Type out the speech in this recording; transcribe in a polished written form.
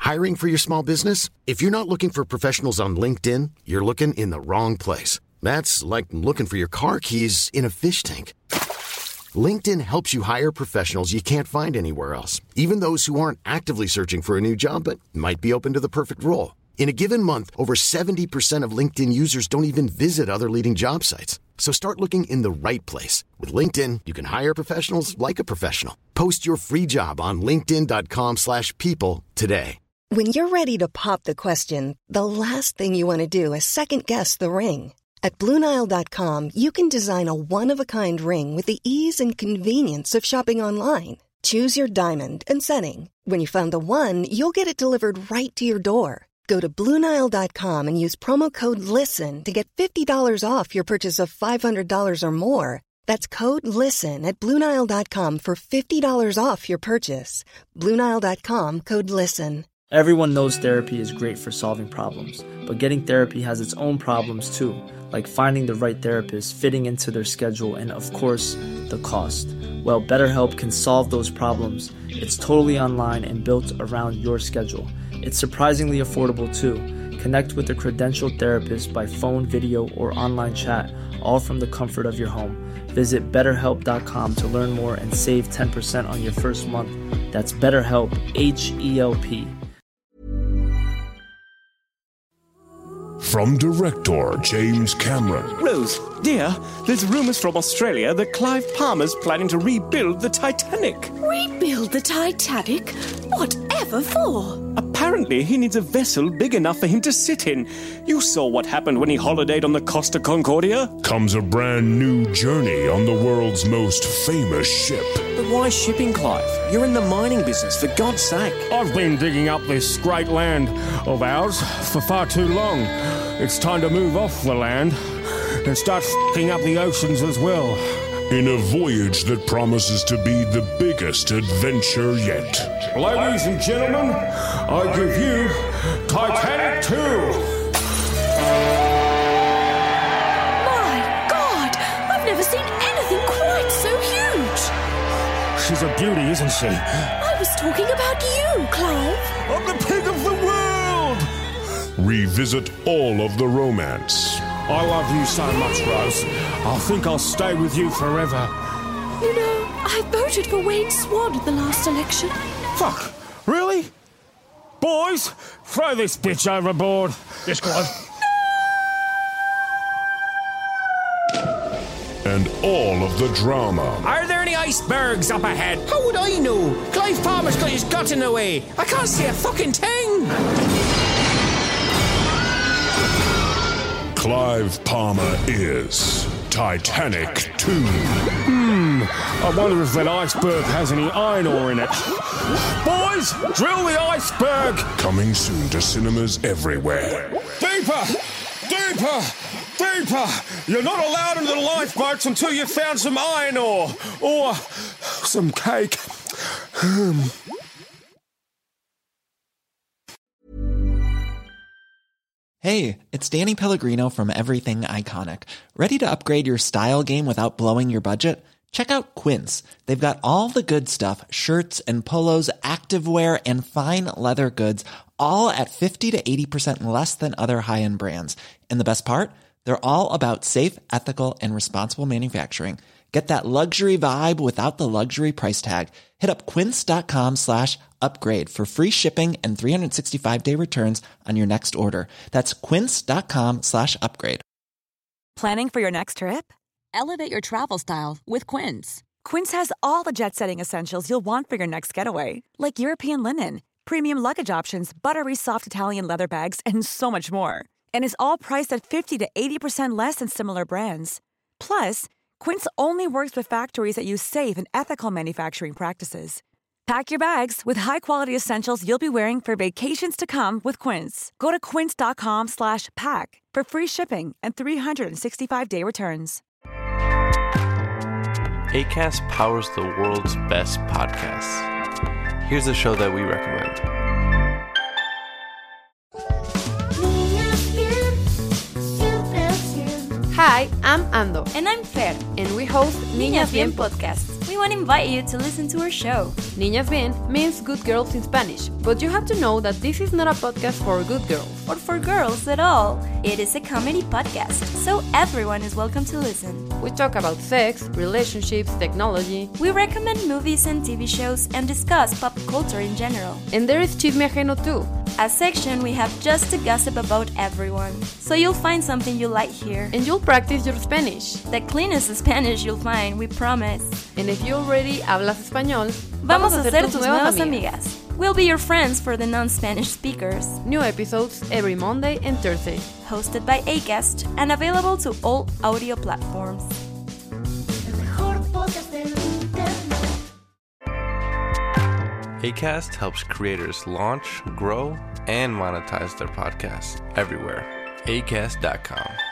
Hiring for your small business? If you're not looking for professionals on LinkedIn, you're looking in the wrong place. That's like looking for your car keys in a fish tank. LinkedIn helps you hire professionals you can't find anywhere else, even those who aren't actively searching for a new job but might be open to the perfect role. In a given month, over 70% of LinkedIn users don't even visit other leading job sites. So start looking in the right place. With LinkedIn, you can hire professionals like a professional. Post your free job on linkedin.com/people today. When you're ready to pop the question, the last thing you want to do is second-guess the ring. At BlueNile.com, you can design a one-of-a-kind ring with the ease and convenience of shopping online. Choose your diamond and setting. When you find the one, you'll get it delivered right to your door. Go to BlueNile.com and use promo code LISTEN to get $50 off your purchase of $500 or more. That's code LISTEN at BlueNile.com for $50 off your purchase. BlueNile.com, code LISTEN. Everyone knows therapy is great for solving problems, but getting therapy has its own problems too, like finding the right therapist, fitting into their schedule, and of course, the cost. Well, BetterHelp can solve those problems. It's totally online and built around your schedule. It's surprisingly affordable too. Connect with a credentialed therapist by phone, video, or online chat, all from the comfort of your home. Visit BetterHelp.com to learn more and save 10% on your first month. That's BetterHelp, H-E-L-P. From director James Cameron. Rose, dear, there's rumours from Australia that Clive Palmer's planning to rebuild the Titanic. Rebuild the Titanic? Whatever for? Apparently, he needs a vessel big enough for him to sit in. You saw what happened when he holidayed on the Costa Concordia. Comes a brand new journey on the world's most famous ship. But why shipping, Clive? You're in the mining business, for God's sake. I've been digging up this great land of ours for far too long. It's time to move off the land and start f***ing up the oceans as well. In a voyage that promises to be the biggest adventure yet. Ladies and gentlemen, I give you Titanic 2. My God! I've never seen anything quite so huge! She's a beauty, isn't she? I was talking about you, Clive. I'm the pig of the world! Revisit all of the romance. I love you so much, Rose. I think I'll stay with you forever. You know, I voted for Wayne Swan at the last election. Fuck, really? Boys, throw this bitch overboard. Yes, Clive. And all of the drama. Are there any icebergs up ahead? How would I know? Clive Palmer's got his gut in the way. I can't see a fucking thing. Clive Palmer is Titanic 2. I wonder if that iceberg has any iron ore in it. Boys, drill the iceberg! Coming soon to cinemas everywhere. Deeper! Deeper! Deeper! You're not allowed into the lifeboats until you've found some iron ore. Or some cake. Hey, it's Danny Pellegrino from Everything Iconic. Ready to upgrade your style game without blowing your budget? Check out Quince. They've got all the good stuff, shirts and polos, activewear, and fine leather goods, all at 50 to 80% less than other high-end brands. And the best part? They're all about safe, ethical, and responsible manufacturing. Get that luxury vibe without the luxury price tag. Hit up quince.com/upgrade for free shipping and 365-day returns on your next order. That's quince.com/upgrade. Planning for your next trip? Elevate your travel style with Quince. Quince has all the jet-setting essentials you'll want for your next getaway, like European linen, premium luggage options, buttery soft Italian leather bags, and so much more. And is all priced at 50 to 80% less than similar brands. Plus, Quince only works with factories that use safe and ethical manufacturing practices. Pack your bags with high-quality essentials you'll be wearing for vacations to come with Quince. Go to quince.com/pack for free shipping and 365-day returns. Acast powers the world's best podcasts. Here's a show that we recommend. Hi, I'm Ando. And I'm Fer. And we host Niñas Bien Podcast. We we want to invite you to listen to our show. Niñas Bien means good girls in Spanish, but you have to know that this is not a podcast for good girls. Or for girls at all. It is a comedy podcast, so everyone is welcome to listen. We talk about sex, relationships, technology. We recommend movies and TV shows and discuss pop culture in general. And there is Chisme Ajeno too, a section we have just to gossip about everyone. So you'll find something you like here. And you'll practice your Spanish. The cleanest Spanish you'll find, we promise. And if you already hablas español, vamos a ser tus nuevas amigas. We'll be your friends for the non-Spanish speakers. New episodes every Monday and Thursday. Hosted by Acast and available to all audio platforms. Acast helps creators launch, grow, and monetize their podcasts everywhere. Acast.com.